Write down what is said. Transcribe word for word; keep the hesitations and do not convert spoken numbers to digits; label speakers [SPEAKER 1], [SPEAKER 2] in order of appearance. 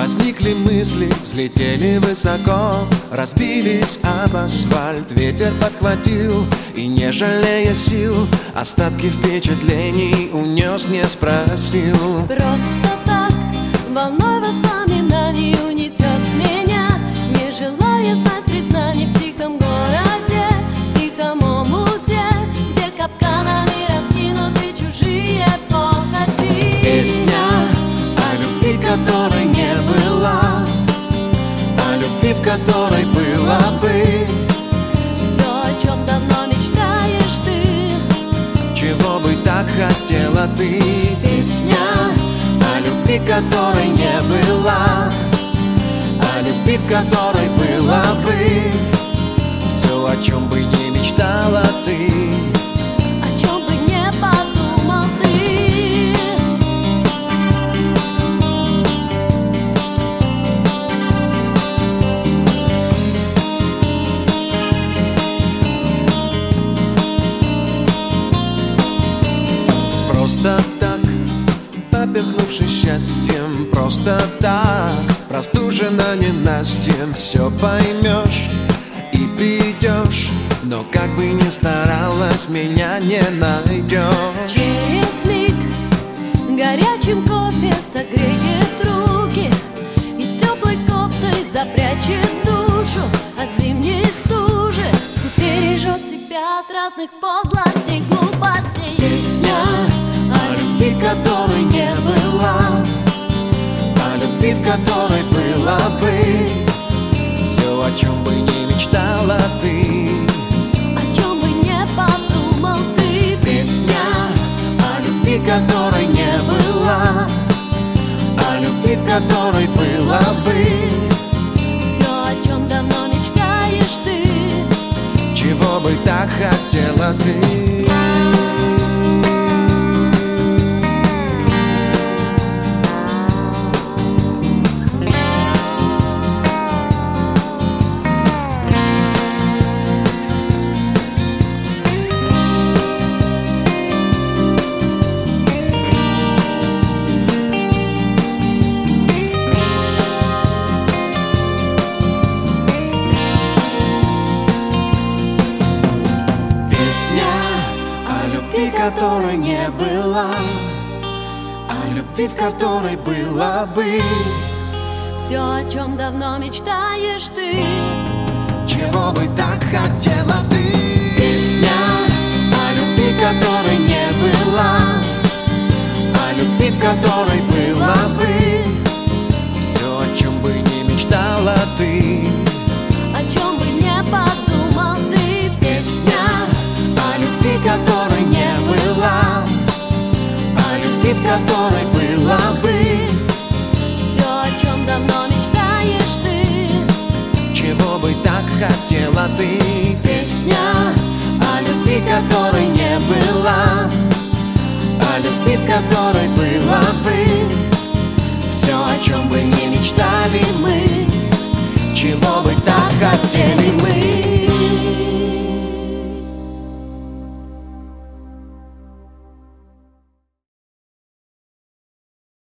[SPEAKER 1] Возникли мысли, взлетели высоко, разбились об асфальт, ветер подхватил и, не жалея сил, остатки впечатлений унес, не спросил.
[SPEAKER 2] Просто так, волной воспоминаний унесет меня, не желая знать признаний в тихом городе, в тихом омуте, где капканами раскинуты чужие похоти.
[SPEAKER 1] Песня о любви, которой не была, о любви, в которой была бы
[SPEAKER 2] все, о чем давно мечтаешь ты,
[SPEAKER 1] чего бы так хотела ты. Песня о любви, которой не была, о любви, в которой была бы все, о чем бы не мечтала ты,
[SPEAKER 2] о чем бы не подумал ты.
[SPEAKER 1] Просто так, поперхнувшись счастьем, просто так, простужена ненастьем, все поймешь и придешь, но как бы ни старалась, меня не найдешь.
[SPEAKER 2] Через миг горячим кофе согреет руки и теплой кофтой запрячет душу от зимней стужи и бережет тебя от разных подлостей, глупостей.
[SPEAKER 1] Песня о любви, которой не была, о любви, в которой была бы все, о чем бы не мечтала ты,
[SPEAKER 2] О чем бы не подумал ты.
[SPEAKER 1] Песня о любви, которой не была, о любви, в которой была бы
[SPEAKER 2] Все, о чем давно мечтаешь ты,
[SPEAKER 1] чего бы так хотела ты. Которой не была, о любви, в которой была бы
[SPEAKER 2] все, о чем давно мечтаешь ты,
[SPEAKER 1] чего бы так хотела ты. Песня о любви, которой не была, о любви, в которой была бы